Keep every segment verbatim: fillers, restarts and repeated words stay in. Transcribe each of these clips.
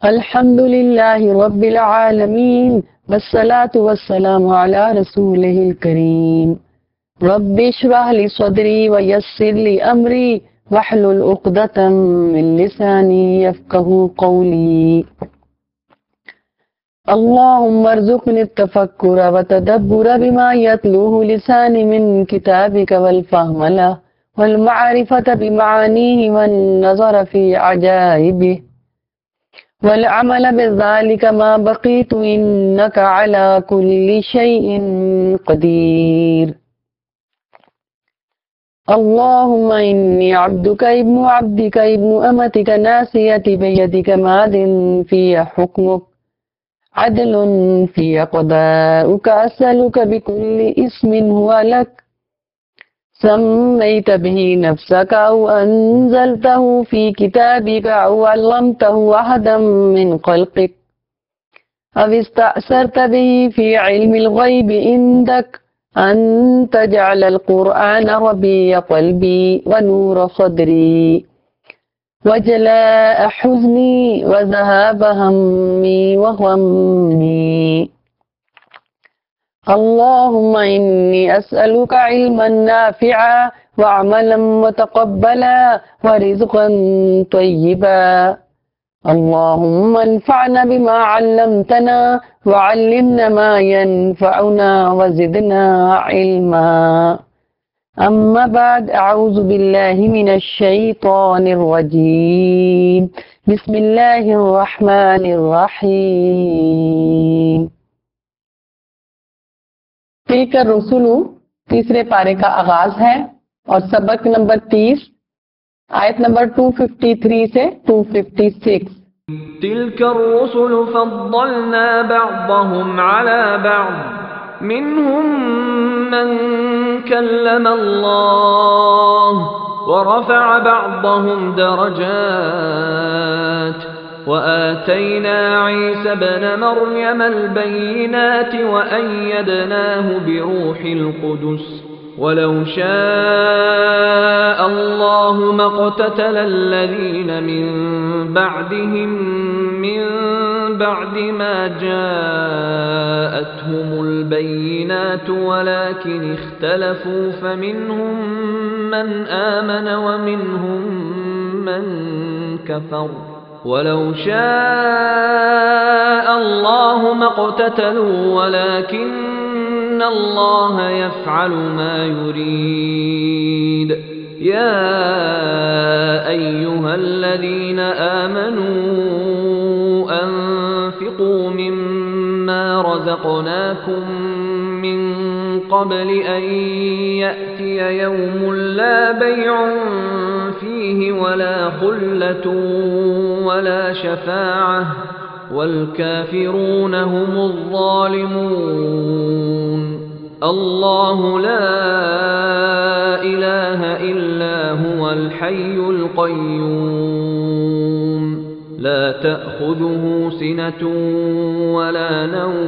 الحمد للہ رب العالمین والصلاة والسلام علی رسولہ الکریم رب اشرح لی صدری ویسر لی امری واحلل عقدۃ من لسانی یفقہوا قولی اللہم ارزقنی التفکر وتدبر بما یتلوہ لسانی من کتابک والفہم لہ والمعرفۃ بمعانیہ والنظر فی عجائبہ والعمل بذلك ما بقيت إنك على كل شيء قدير اللهم إني عبدك ابن عبدك ابن أمتك ناسيتي بيدك ماض في حكمك عدل في قضاؤك أسألك بكل اسم هو لك سميت به نفسك أو أنزلته في كتابك أو علمته أحدا من خلقك أو استأثرت به في علم الغيب عندك أن تجعل القرآن ربيع قلبي ونور صدري وجلاء حزني وذهاب همي وغمي اللهم إني أسألك علما نافعا وعملا متقبلا ورزقا طيبا اللهم انفعنا بما علمتنا وعلمنا ما ينفعنا وزدنا علما أما بعد أعوذ بالله من الشيطان الرجيم بسم الله الرحمن الرحيم تلک الرسل تیسرے پارے کا آغاز ہے اور سبق نمبر تیس آیت نمبر دو سو ترپن سے دو سو چھپن تلك الرسل فضلنا بعضهم على بعض منهم من كلم الله ورفع بعضهم درجات وآتينا عيسى ابن مريم البينات وأيدناه بروح القدس ولو شاء الله ما اقتتل الذين من بعدهم من بعد ما جاءتهم البينات ولكن اختلفوا فمنهم من آمن ومنهم من كفر ولو شاء الله ما اقتتلوا ولكن الله يفعل ما يريد يا أيها الذين آمنوا أنفقوا مما رزقناكم من قبل أن يأتي يوم لا بيع فيه ولا خلة ولا شفاعة والكافرون هم الظالمون الله لا إله إلا هو الحي القيوم لا تأخذه سنة ولا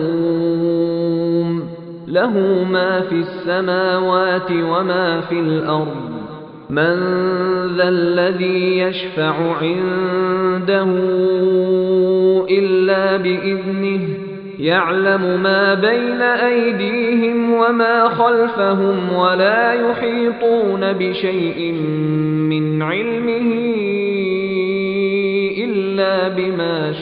نوم له ما في السماوات وما في الأرض من ذا الذي يشفع عنده إلا بإذنه يعلم ما بين أيديهم وما خلفهم ولا يحيطون بشيء من علمه إلا بما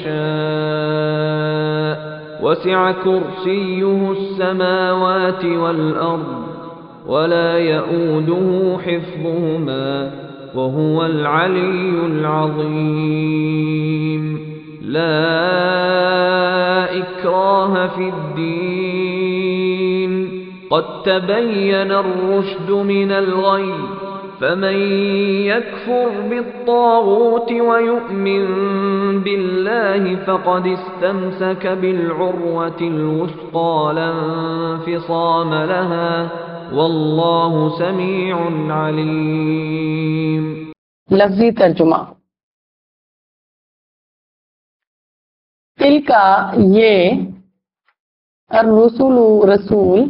شاء وسع كرسيه السماوات والأرض ولا يؤوده حفظهما وهو العلي العظيم لا إكراه في الدين قد تبين الرشد من الغي فمن يكفر بالطاغوت ويؤمن بالله فقد استمسك بالعروة الوثقى لا انفصام لها واللہ سمیع علیم. لفظی ترجمہ تلکا یہ الرسول رسول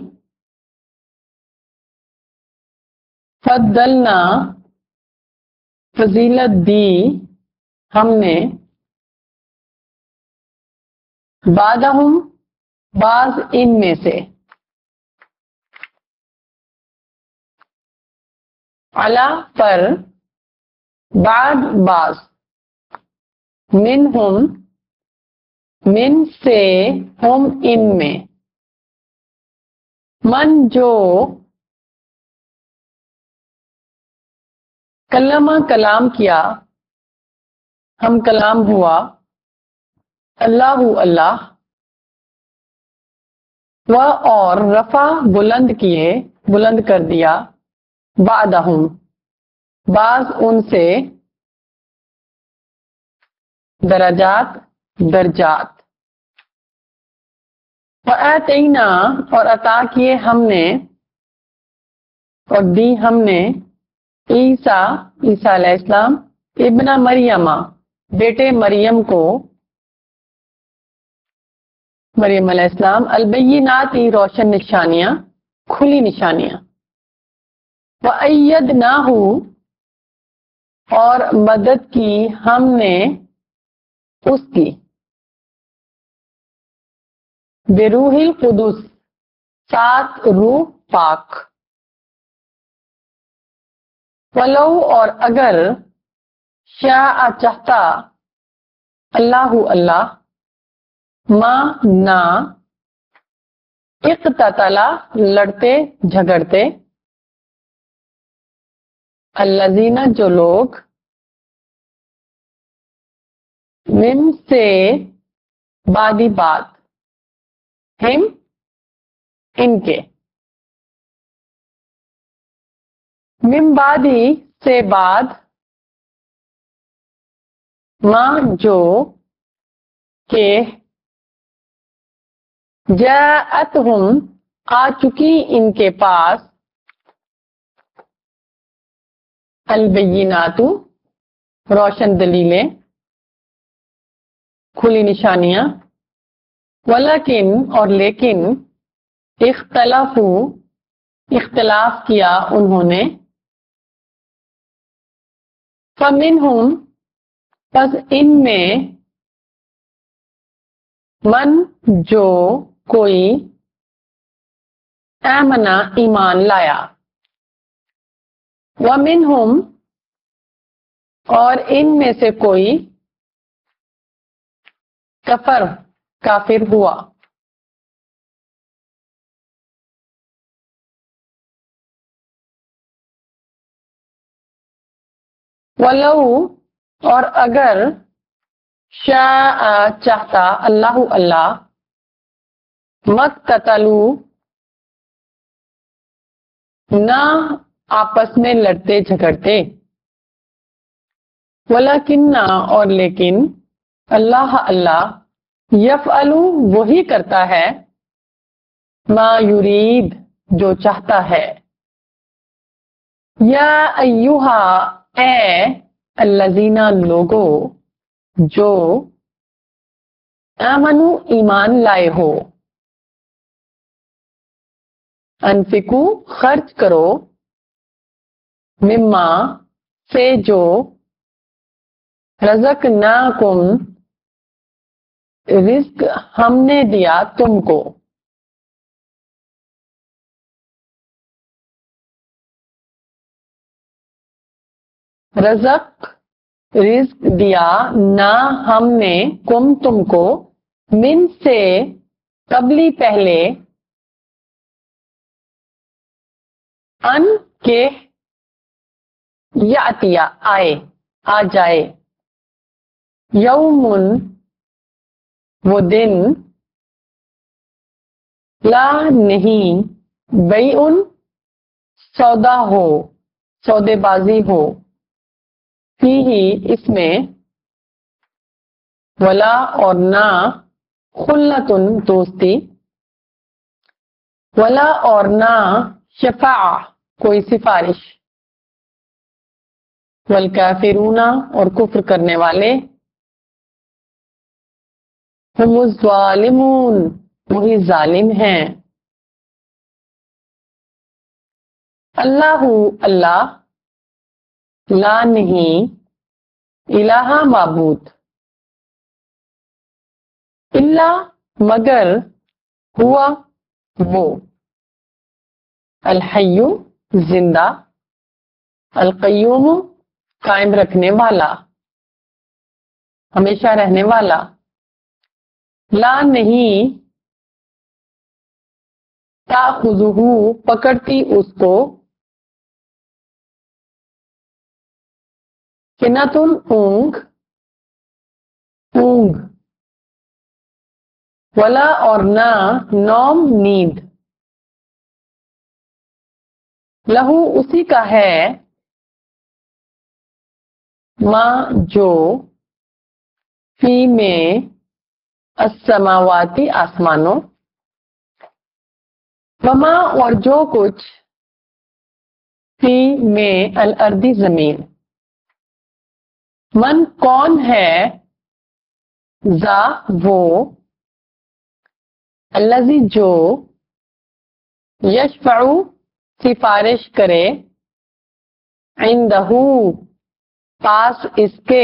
فضلنا فضیلت دی ہم نے بعدہم بعض ان میں سے، علی پر، بعد بعض، منہم من سے، ہم ان میں، من جو، کلمہ کلام کیا، ہم کلام ہوا، اللہ اللہ، و اور رفع بلند کیے، بلند کر دیا، بعدہم بعض ان سے، درجات درجات، وآتینا اور عطا کیے ہم نے، اور دی ہم نے، عیسیٰ عیسیٰ علیہ السلام، ابن مریم بیٹے مریم کو، مریم علیہ السلام، البینات روشن نشانیاں، کھلی نشانیاں، وَأَيَّدْنَاهُ اور مدد کی ہم نے اس کی، بروح القدس ساتھ روح پاک، ولو اور اگر، شاء چاہتا، اللہ اللہ، ما نہ، اقتتلا لڑتے جھگڑتے، الذین جو لوگ، من سے بعدی بات، ہم ان کے، من بعدی سے بعد، ما جو کہ، جاءتہم آ چکی ان کے پاس، البینات روشن دلیلیں، کھلی نشانیاں، ولیکن اور لیکن، اختلافو اختلاف کیا انہوں نے، فمنہم پس ان میں، من جو کوئی، آمنا ایمان لایا، ومنہم اور ان میں سے کوئی، کفر کافر ہوا، ولو اور اگر، شاء چاہتا، اللہ اللہ، مقتتلو نہ آپس میں لڑتے جھگڑتے، ولیکن اور لیکن، اللہ اللہ، یفعلو وہی کرتا ہے، ما یرید جو چاہتا ہے، یا ایہا اے الذین لوگو جو، آمنو ایمان لائے ہو، انفقو خرچ کرو، مما سے جو، رزقناکم رزق ہم نے دیا تم کو، رزق رزق دیا، نہ ہم نے، کم تم کو، من سے قبلی پہلے، ان کے، یاتیا آئے آ جائے، یومن وہ دن، لا نہیں، بیعن سودا ہو، سودے بازی ہو، فی ہی اس میں، ولا اور نہ، خلتن دوستی، ولا اور نہ، شفاع کوئی سفارش، والکافرون اور کفر کرنے والے، ہم الظالمون وہی ظالم ہیں، اللہ اللہ، لا نہیں، الہ معبود، الا مگر ہوا وہ، الحی زندہ، القیوم قائم رکھنے والا، ہمیشہ رہنے والا، لا نہیں، تاخذہ پکڑتی اس کو، سنتن اونگ اونگ، ولا اور نہ نوم نیند، لہو اسی کا ہے، ماں جو، فی میں، السماواتی آسمانوں، وما اور جو کچھ، فی میں الارضی زمین، من کون ہے، ذا وہ، الذی جو، یشفع سفارش کرے، عندہ پاس اس کے،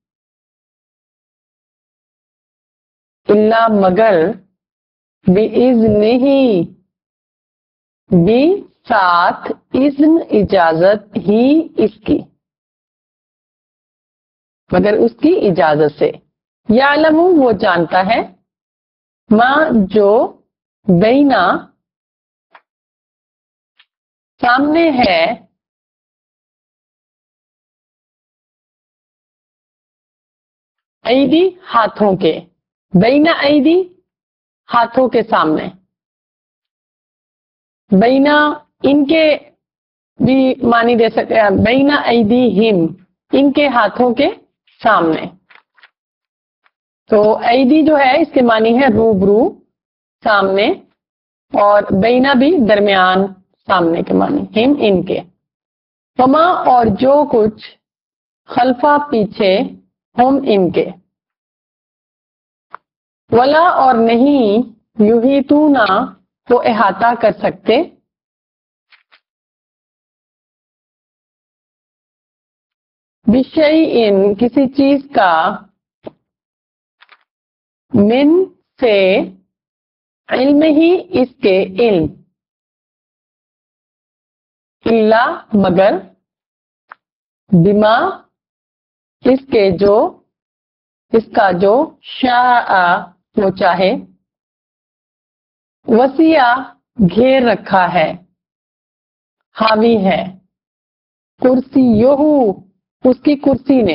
الا مگر، بِإِذْنِهِ بھی ساتھ، اذن اجازت ہی اس کی، مگر اس کی اجازت سے، یعلم وہ جانتا ہے، ما جو بینا سامنے ہے، ایدی ہاتھوں کے، بینا ایدی ہاتھوں کے سامنے، بینا ان کے بھی معنی دے سکتے ہیں، بینا ایدیہم ان کے ہاتھوں کے سامنے، تو ایدی جو ہے اس کے معنی ہے روبرو، سامنے، اور بینا بھی درمیان، سامنے کے معنی، ہم ان کے، وما اور جو کچھ، خلفہ پیچھے، ہم ان کے، ولا اور نہیں، یحیطون وہ احاطہ کر سکتے، بشیء کسی چیز کا، من سے، علم ہی اس کے علم، الا مگر، بما اس کے جو، اس کا جو، شاء وہ چاہے، وسیع گھیر رکھا ہے، حاوی ہے، کرسی یہو اس کی کرسی نے،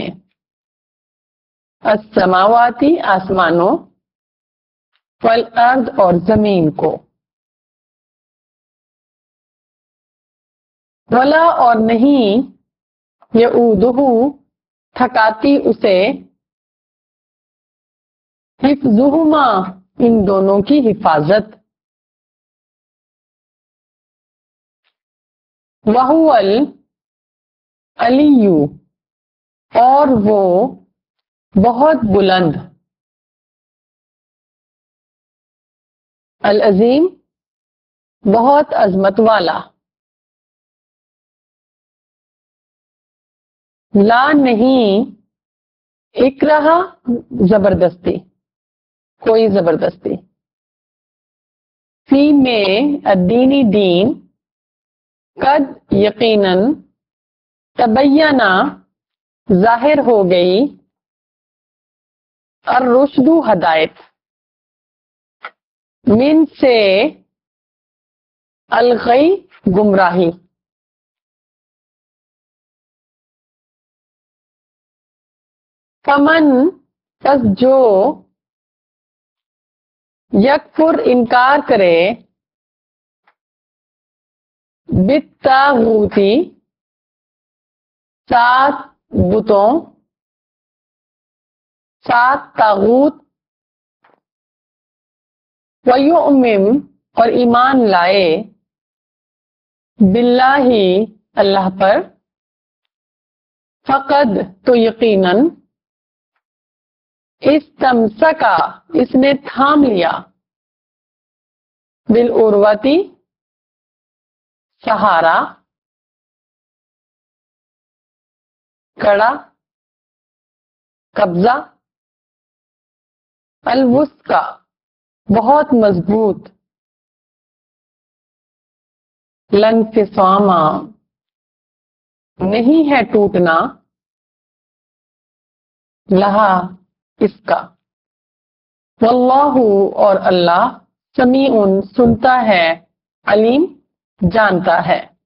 السماواتی آسمانوں، والارض اور زمین کو، ولا اور نہیں، یعودہ تھکاتی اسے، حفظہما ان دونوں کی حفاظت، وہو العلی اور وہ بہت بلند، العظیم بہت عظمت والا، لا نہیں، اکراہ زبردستی، کوئی زبردستی، فی میں الدینی دین، قد یقیناً، تبینہ ظاہر ہو گئی، الرشد ہدایت، من سے، الغی گمراہی، فمن پس جو، یکفر انکار کرے، بالطاغوتی سات بتوں، سات طاغوت، ویؤمن اور ایمان لائے، باللہ اللہ پر، فقد تو یقیناً، استمسکا اس نے تھام لیا، بالعروتی سہارا، کڑا، قبضہ، الوثقا بہت مضبوط، لانفصاما نہیں ہے ٹوٹنا، لہا اس کا، واللہ اور اللہ سمیع سنتا ہے، علیم جانتا ہے۔